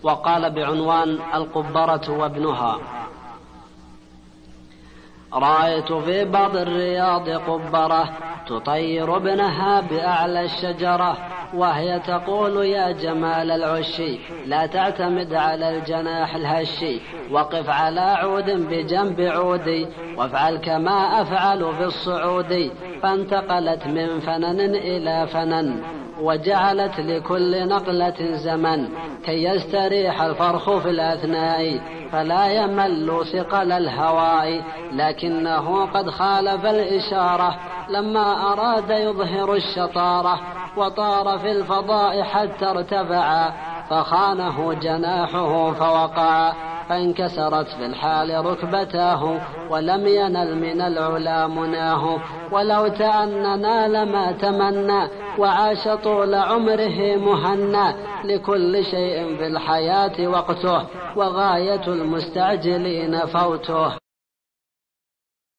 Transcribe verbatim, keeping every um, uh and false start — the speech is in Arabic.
وقال بعنوان القبرة وابنها: رأيت في بعض الرياض قبرة تطير ابنها بأعلى الشجرة، وهي تقول: يا جمال العشي لا تعتمد على الجناح الهشي، وقف على عود بجنب عودي، وافعل كما أفعل في الصعود. فانتقلت من فنن إلى فنن، وجعلت لكل نقلة زمن، كي يستريح الفرخ في الأثناء فلا يمل ثقل الهواء. لكنه قد خالف الإشارة لما أراد يظهر الشطارة، وطار في الفضاء حتى ارتفع، فخانه جناحه فوقع، فانكسرت في الحال ركبتاه، ولم ينل من العلا مناه. ولو تأننا لما تمنى، وعاش طول عمره مهنى. لكل شيء في الحياة وقته، وغاية المستعجلين فوته.